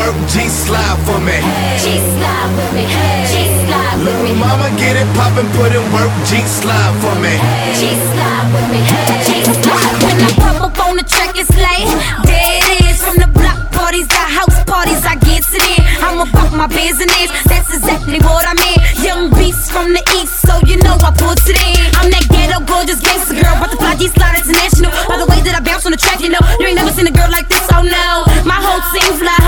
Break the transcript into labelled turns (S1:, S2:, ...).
S1: work, G-slide for me.
S2: G-slide with me, G-slide with me.
S1: Little mama get it poppin', put in work, G-slide for me.
S2: G-slide with me, G-slide. When I pop up on the track, it's like there it is. From the block parties, the house parties, I get it in. I'm about my business, that's exactly what I mean. Young beast from the east, so you know I put it in. I'm that ghetto gorgeous gangster girl, about to fly G-slide international. By the way that I bounce on the track, you know, you ain't never seen a girl like this, oh no. My whole team fly